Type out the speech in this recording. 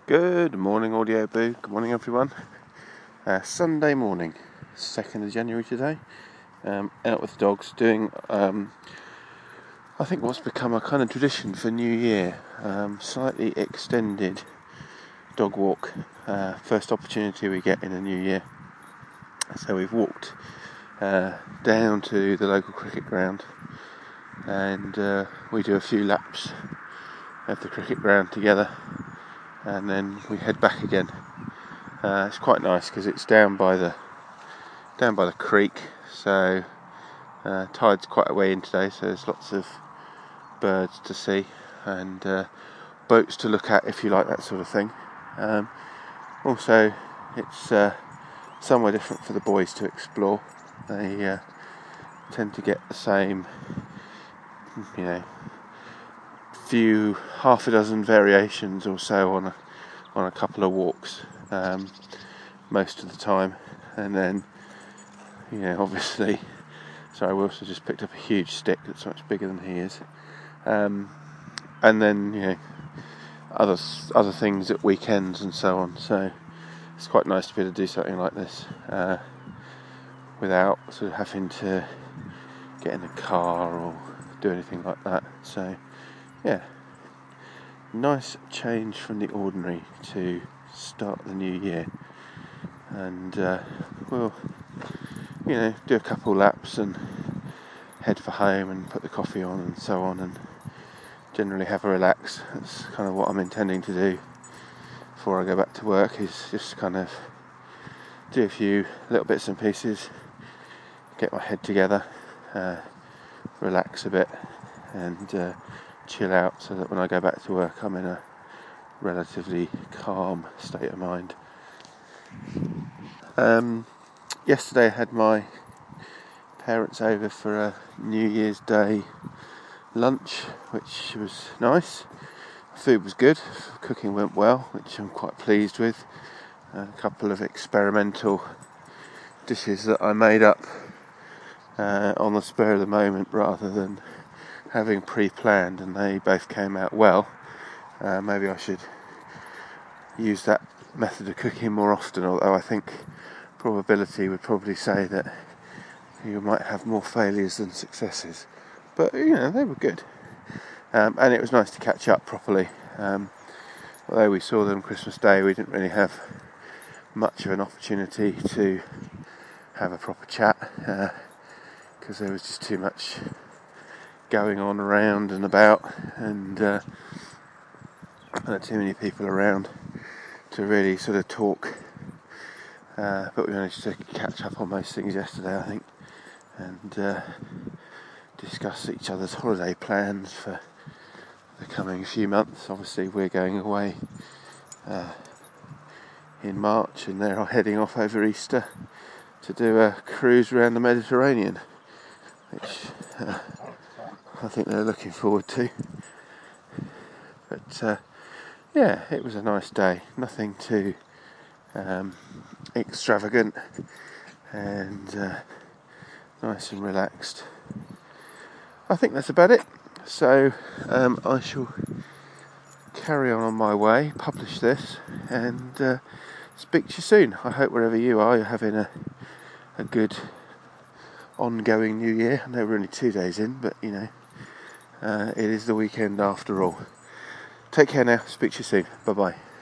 Good morning, Audio Boo. Good morning, everyone. Sunday morning, 2nd of January today. Out with the dogs, doing I think what's become a kind of tradition for New Year. Slightly extended dog walk. First opportunity we get in the new year. So we've walked down to the local cricket ground, and we do a few laps of the cricket ground together, and then we head back again. It's quite nice because it's down by the creek, so tide's quite a way in today, so there's lots of birds to see and boats to look at if you like that sort of thing. Also, it's somewhere different for the boys to explore. They tend to get the same, half a dozen variations or so on a couple of walks most of the time, and then obviously, sorry, we also just picked up a huge stick that's much bigger than he is, and then other things at weekends and so on. So it's quite nice to be able to do something like this without sort of having to get in a car or do anything like that. So yeah, nice change from the ordinary to start the new year, and we'll do a couple laps and head for home and put the coffee on and so on, and generally have a relax. That's kind of what I'm intending to do before I go back to work, is just kind of do a few little bits and pieces, get my head together, relax a bit, and chill out, so that when I go back to work I'm in a relatively calm state of mind. Yesterday I had my parents over for a New Year's Day lunch, which was nice. Food was good, cooking went well, which I'm quite pleased with. A couple of experimental dishes that I made up on the spur of the moment rather than having pre-planned, and they both came out well. Maybe I should use that method of cooking more often, although I think probability would probably say that you might have more failures than successes. But they were good, and it was nice to catch up properly. Although we saw them Christmas Day, we didn't really have much of an opportunity to have a proper chat, because there was just too much going on around and about, and too many people around to really sort of talk. But we managed to catch up on most things yesterday, I think, and discuss each other's holiday plans for the coming few months. Obviously we're going away in March, and they're heading off over Easter to do a cruise around the Mediterranean, which I think they're looking forward to. But yeah, it was a nice day, nothing too extravagant, and nice and relaxed. I think that's about it. So I shall carry on my way, publish this, and speak to you soon. I hope wherever you are, you're having a good ongoing new year. I know we're only 2 days in, but it is the weekend after all. Take care now. Speak to you soon. Bye bye.